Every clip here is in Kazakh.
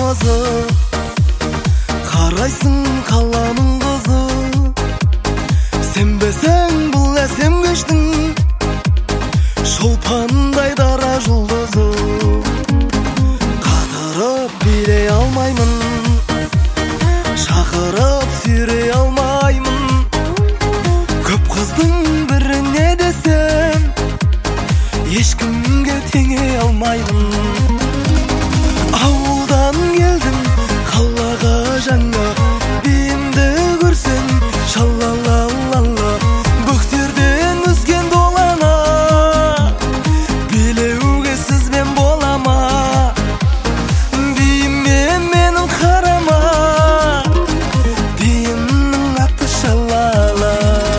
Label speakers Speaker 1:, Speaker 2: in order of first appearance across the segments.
Speaker 1: намазы, қарайсың қаланың қызы. Сенбесең бұл әсем кештің шолпандай дара жұлдызы. Қатырып билей алмаймын, шақырып сүйрей алмаймын. Көп қыздың біріне десем, ешкімге теңе алмаймын. Ауылдан келдім қалаға жаңа, биімді көрсең шалалалала. Бөктерден өскен долана, билеуге сізбен бола ма? Биіммен менің қарама, биімнің аты шалала.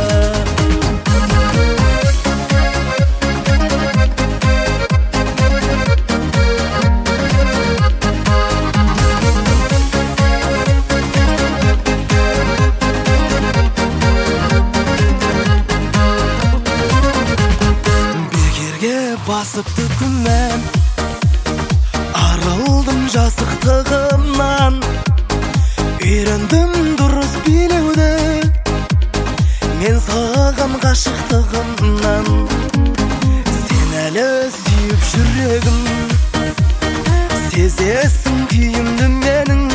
Speaker 1: Басыпты күннен, арылдым жасықтығымнан. Үйрендім дұрыс билеуді, мен саған ғашықтығымнан. Сен әлі сүйіп жүрегім, сезесің күйімді менің.